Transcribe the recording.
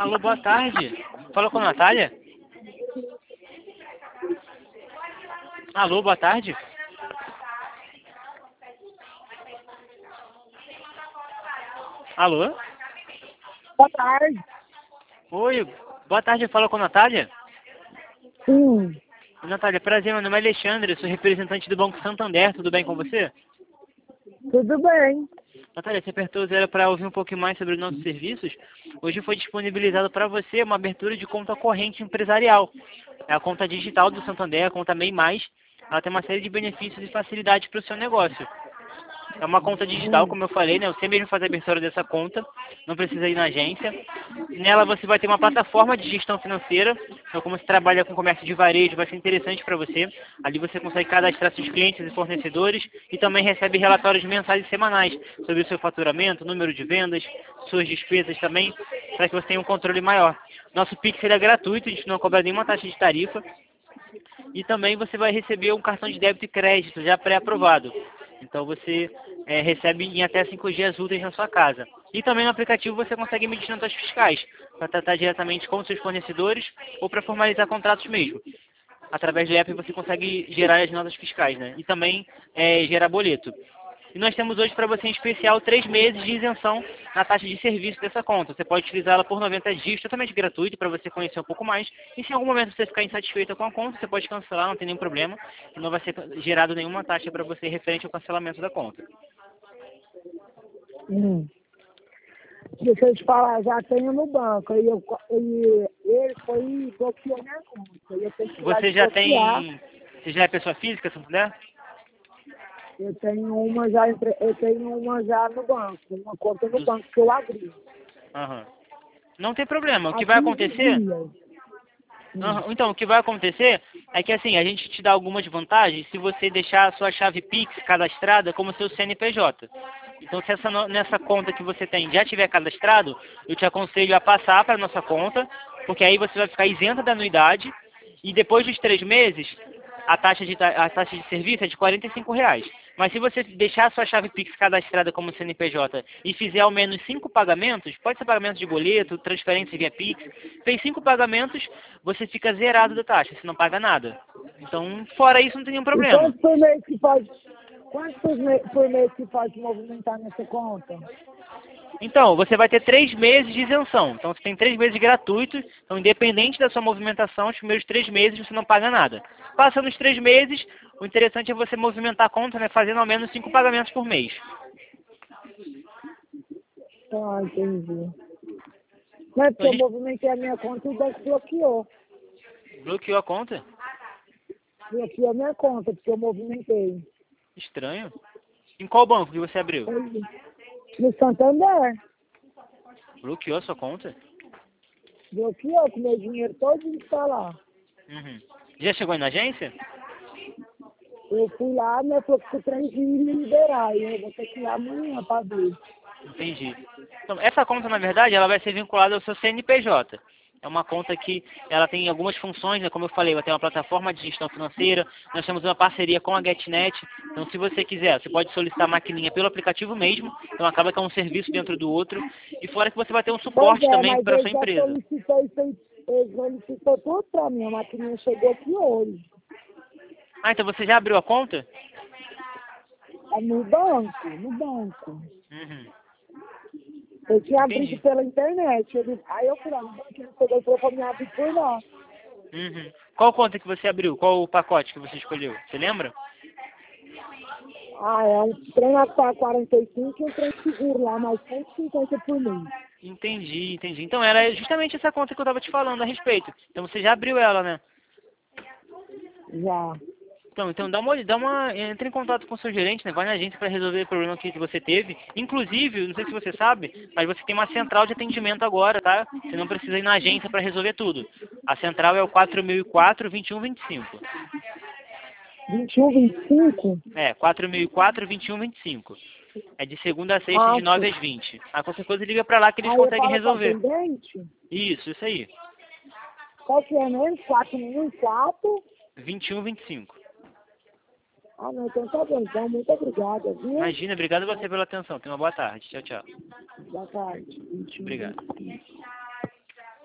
Alô, boa tarde. Fala com a Natália? Alô, boa tarde. Alô? Boa tarde. Oi, boa tarde. Fala com a Natália? Sim, Natália, prazer. Meu nome é Alexandre. Sou representante do Banco Santander. Tudo bem com você? tudo bem. Natália, você apertou o zero para ouvir um pouquinho mais sobre os nossos serviços. Hoje foi disponibilizado para você uma abertura de conta corrente empresarial. É a conta digital do Santander, a conta MEI+. Ela tem uma série de benefícios e facilidades para o seu negócio. É uma conta digital, como eu falei, né? Você mesmo faz a abertura dessa conta, não precisa ir na agência. Nela você vai ter uma plataforma de gestão financeira, então como você trabalha com comércio de varejo, vai ser interessante para você. Ali você consegue cadastrar seus clientes e fornecedores e também recebe relatórios mensais e semanais sobre o seu faturamento, número de vendas, suas despesas também, para que você tenha um controle maior. Nosso Pix ele é gratuito, a gente não cobra nenhuma taxa de tarifa. E também você vai receber um cartão de débito e crédito já pré-aprovado. Então você recebe em até 5 dias úteis na sua casa. E também no aplicativo você consegue emitir notas fiscais para tratar diretamente com os seus fornecedores ou para formalizar contratos mesmo. Através do app você consegue gerar as notas fiscais, né? E também gerar boleto. E nós temos hoje para você em especial 3 meses de isenção na taxa de serviço dessa conta. Você pode utilizá-la por 90 dias, totalmente gratuito, para você conhecer um pouco mais. E se em algum momento você ficar insatisfeita com a conta, você pode cancelar, não tem nenhum problema. E não vai ser gerado nenhuma taxa para você referente ao cancelamento da conta. Deixa eu te falar, já tenho no banco. Ele foi e bloqueou minha conta. E eu tenho que ir lá Você já desbloquear. tem... Você já é pessoa física, se não puder? Eu tenho uma já, eu tenho uma já no banco, uma conta no banco que eu abri. Aham. Não tem problema. O Há que vai 15 acontecer... dias. Então, o que vai acontecer é que assim, a gente te dá algumas vantagens se você deixar a sua chave Pix cadastrada como seu CNPJ. Então, se nessa conta que você tem já tiver cadastrado, eu te aconselho a passar para a nossa conta, porque aí você vai ficar isenta da anuidade e depois dos 3 meses, a taxa de serviço é de R$ 45. Mas se você deixar a sua chave Pix cadastrada como CNPJ e fizer ao menos 5 pagamentos, pode ser pagamento de boleto, transferência via Pix, fez 5 pagamentos, você fica zerado da taxa, você não paga nada. Então, fora isso, não tem nenhum E problema. quantos por mês que pode movimentar nessa conta? Então, você vai ter 3 meses de isenção. Então, você tem 3 meses gratuitos. Então, independente da sua movimentação, os primeiros 3 meses você não paga nada. Passando os 3 meses, o interessante é você movimentar a conta, né, fazendo ao menos 5 pagamentos por mês. Ah, entendi. Não é porque Então, a eu gente movimentei a minha conta e o banco bloqueou. bloqueou a conta? Bloqueou a minha conta, porque eu movimentei. Estranho. Em qual banco que você abriu? No Santander, Bloqueou a sua conta? bloqueou com meu dinheiro todo está lá. Uhum. Já chegou aí na agência? Eu fui lá, né, falou que o trem de me liberar. E eu vou ter que ir lá amanhã para ver. Entendi. Então, essa conta, na verdade, ela vai ser vinculada ao seu CNPJ. É uma conta que ela tem algumas funções, né? Como eu falei, ela tem uma plataforma de gestão financeira, nós temos uma parceria com a GetNet, então se você quiser, você pode solicitar a maquininha pelo aplicativo mesmo, então acaba que é um serviço dentro do outro, e fora que você vai ter um Pois suporte é, também mas para a ele sua já empresa. solicitou isso aí. Ele solicitou tudo para mim. A maquininha chegou aqui hoje. Ah, então você já abriu a conta? É no banco, no banco. Uhum. Eu tinha abrido Entendi. pela internet. Aí eu fui lá no banco, ele pegou e falou para me abrir por lá. Uhum. Qual conta que você abriu? Qual o pacote que você escolheu? Você lembra? Ah, é um trem a 45 e um trem seguro lá, mais 150 por mês. Entendi, entendi. Então era justamente essa conta que eu estava te falando a respeito. Então você já abriu ela, né? Já. Então entra em contato com o seu gerente, né? Vai na agência para resolver o problema que você teve. Inclusive, não sei se você sabe, mas você tem uma central de atendimento agora, tá? Você não precisa ir na agência para resolver tudo. A central é o 4004-2125. 21, 25? É, 4004-2125. É de segunda a sexta, Ah, de 9 sim. às 20. Aí qualquer coisa liga para lá que eles Aí eu conseguem falo com a resolver. atendente. Isso aí. Qual que é mesmo? 414? 2125. Ah, não, então tá bom. Então, muito obrigada, viu? Imagina, obrigado a você pela atenção. Tenha uma boa tarde. Tchau, tchau. Boa tarde. 21, Obrigado. 25.